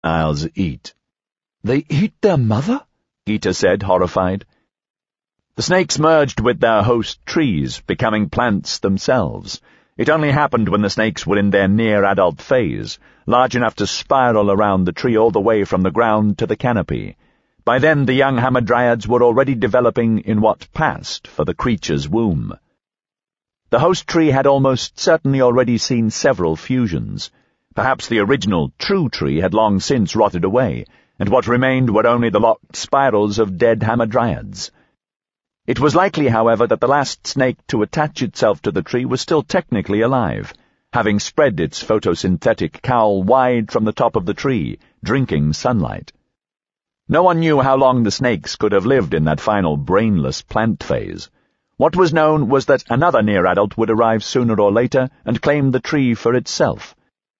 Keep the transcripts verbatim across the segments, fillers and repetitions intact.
juveniles eat. They eat their mother? Gita said, horrified. The snakes merged with their host trees, becoming plants themselves. It only happened when the snakes were in their near-adult phase, large enough to spiral around the tree all the way from the ground to the canopy. By then the young hamadryads were already developing in what passed for the creature's womb. The host tree had almost certainly already seen several fusions. Perhaps the original true tree had long since rotted away, and what remained were only the locked spirals of dead hamadryads. It was likely, however, that the last snake to attach itself to the tree was still technically alive, having spread its photosynthetic cowl wide from the top of the tree, drinking sunlight. No one knew how long the snakes could have lived in that final brainless plant phase. What was known was that another near-adult would arrive sooner or later and claim the tree for itself.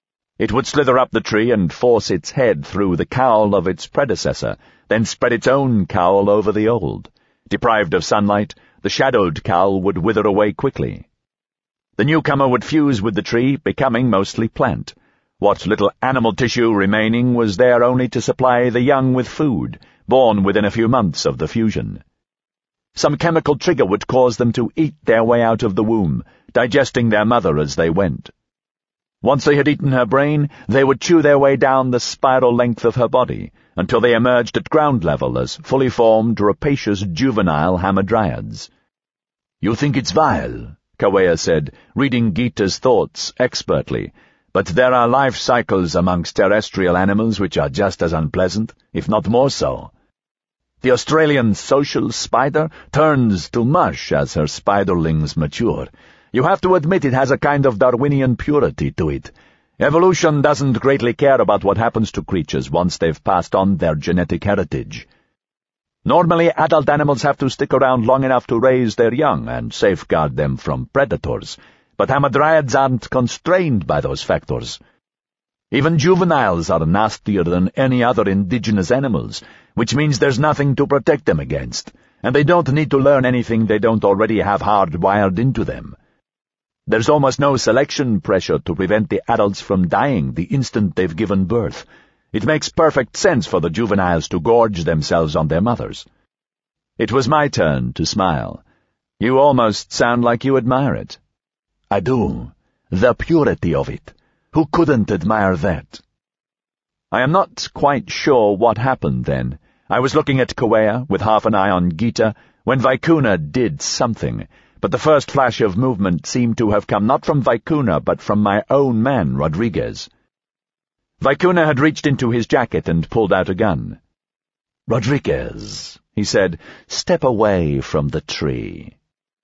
It would slither up the tree and force its head through the cowl of its predecessor, then spread its own cowl over the old. Deprived of sunlight, the shadowed cowl would wither away quickly. The newcomer would fuse with the tree, becoming mostly plant. What little animal tissue remaining was there only to supply the young with food, born within a few months of the fusion. Some chemical trigger would cause them to eat their way out of the womb, digesting their mother as they went. Once they had eaten her brain, they would chew their way down the spiral length of her body, until they emerged at ground level as fully formed, rapacious juvenile hamadryads. "You think it's vile," Kaweah said, reading Gita's thoughts expertly, "but there are life cycles amongst terrestrial animals which are just as unpleasant, if not more so. The Australian social spider turns to mush as her spiderlings mature. You have to admit it has a kind of Darwinian purity to it. Evolution doesn't greatly care about what happens to creatures once they've passed on their genetic heritage. Normally, adult animals have to stick around long enough to raise their young and safeguard them from predators, but hamadryads aren't constrained by those factors. Even juveniles are nastier than any other indigenous animals, which means there's nothing to protect them against, and they don't need to learn anything they don't already have hardwired into them. There's almost no selection pressure to prevent the adults from dying the instant they've given birth. It makes perfect sense for the juveniles to gorge themselves on their mothers." It was my turn to smile. "You almost sound like you admire it." "I do. The purity of it. Who couldn't admire that?" I am not quite sure what happened then. I was looking at Kaweah, with half an eye on Gita, when Vicuna did something, but the first flash of movement seemed to have come not from Vicuna, but from my own man, Rodriguez. Vicuna had reached into his jacket and pulled out a gun. "Rodriguez," he said, "step away from the tree."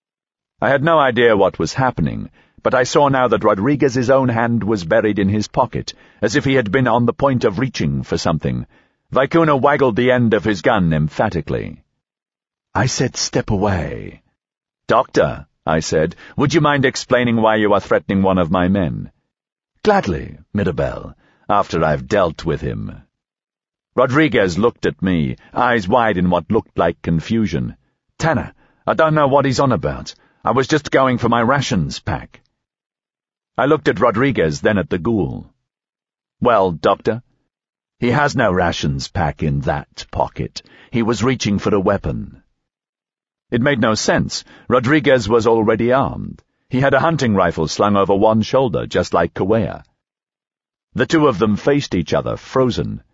I had no idea what was happening, but I saw now that Rodriguez's own hand was buried in his pocket, as if he had been on the point of reaching for something. Vicuna waggled the end of his gun emphatically. "I said step away." "Doctor," I said, "would you mind explaining why you are threatening one of my men?" "Gladly, Mirabelle, after I've dealt with him." Rodriguez looked at me, eyes wide in what looked like confusion. "Tanner, I don't know what he's on about. I was just going for my rations pack." I looked at Rodriguez, then at the ghoul. "Well, Doctor?" "He has no rations pack in that pocket. He was reaching for a weapon." It made no sense. Rodriguez was already armed. He had a hunting rifle slung over one shoulder, just like Kaweah. The two of them faced each other, frozen.